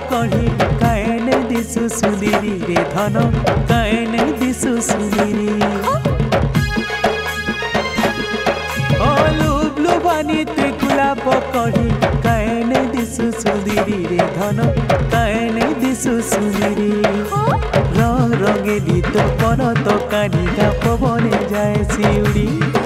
पकड़ी कायने दिसु सुंदरी रे धन कायने दिसु सुंदरी ओ लुबलु बानी त्रिकुला पकड़ी कायने दिसु सुंदरी रे धन कायने दिसु सुंदरी रंगेली तो पर तो कानिका पवने जाए सिउड़ी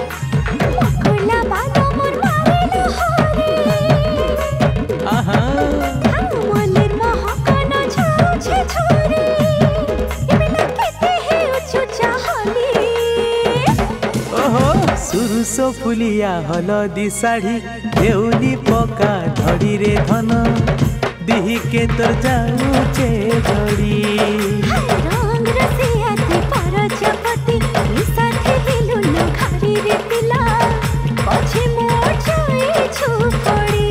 सुरुसो फुलिया हलदी साड़ी देउली पका धड़ी रे धन दिही के तो जाऊचे जड़ी रंग रसिया ते परजपति साथे हिलुलो घरी रे पिला पछे मोर जाई छुपड़ी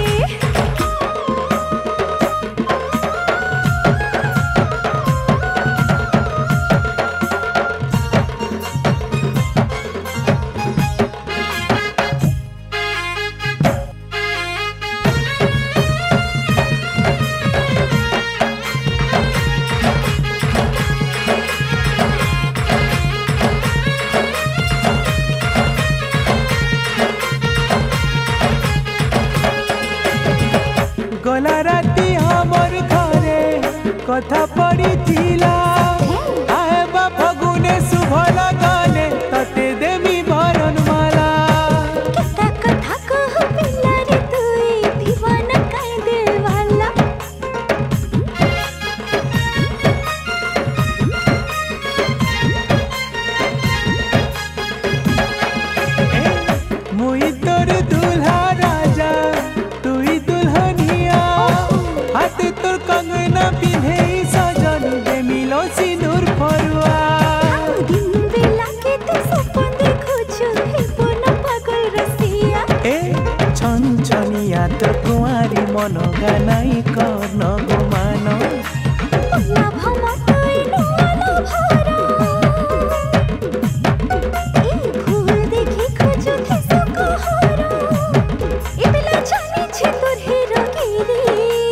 गला राती हमर घरे कथा पड़ी थिला आए बा फगुने शुभ लगने तते देवी भरन माला किता कथा कह पिला रे तुई दीवाना काई देवाला मुई तोर दुल्हा राजा तुई दुल्हनिया हाथ तोर कंगना पिन्हे सजन दे मिलो सिंदूर फरुआ दिन बेला के तू सपन देखो छु हिपन पागल रसिया ए छन छनिया तोर कुंवारी मन गानाई कर्न गुमान ना भमा तुई नुआला भरा ए फूल देखि खोजो थे सुकहरा ए बेला जाने छे तोर हिरोगिरी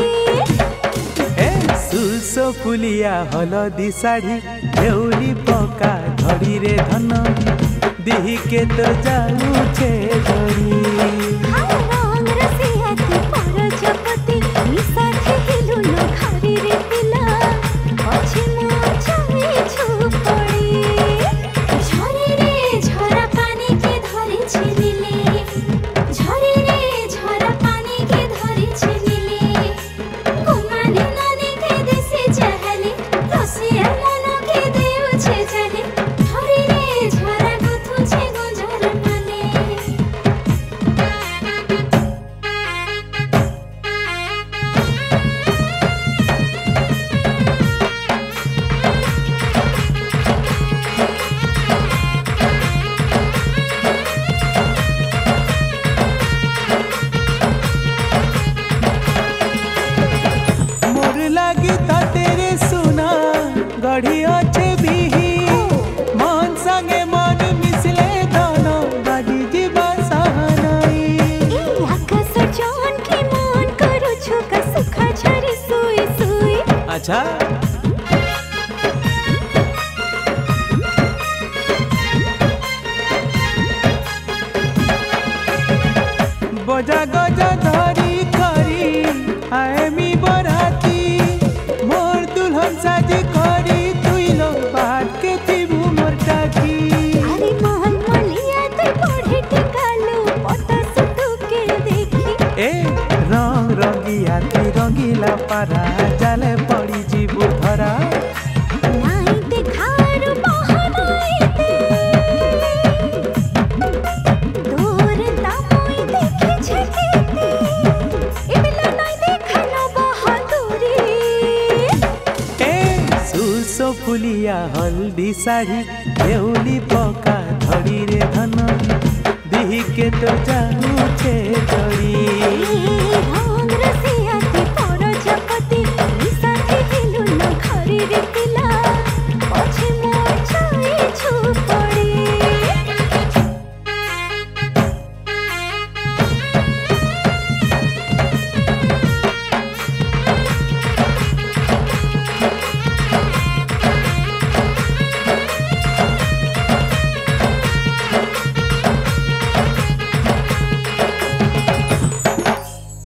सुसो फुलिया हलदी साड़ी देउली पका धड़ी रे धन दिही के तो जाऊचे जड़ी रंग रसिया ते परजपति साथे हिलुलो घरी रे पिला पछे मोर जाई छुपड़ी झरी रे झरा पानी के धरी छिलिले झरी रे झरा पानी के धरी छिलिले कुमारी नानी के देसे चहले रसिया मन के देउ छे चले झरी रे झरा गुथु छे गुंजर माने मोर लागी तेरे सुना गढ़ी अच्छे बिही मन संगे मन मिसले धन बाजी जीवा सहनाई आकाश जान के मान करू छु का सुखा झरी सुई सुई अच्छा बजा गजा धरी करी आए मी बराती मोर दुल्हन साजी करी तुई लो बाट के थिबू मोर टाकी अरे महल मलिया ते पढ़े टिकालो पता सुतु के देखी ए रंग रंगिया ती रंगीला पारा जाले पड़ी जीबू धरा नाई देखारू बहनाई ते दूर तामुई देखी छके ते ए बिला नाई देखनो बहादुरी ए सुसो फुलिया हल्दी साड़ी देउली पका धड़ी रे धन दिही के तो जाऊचे जड़ी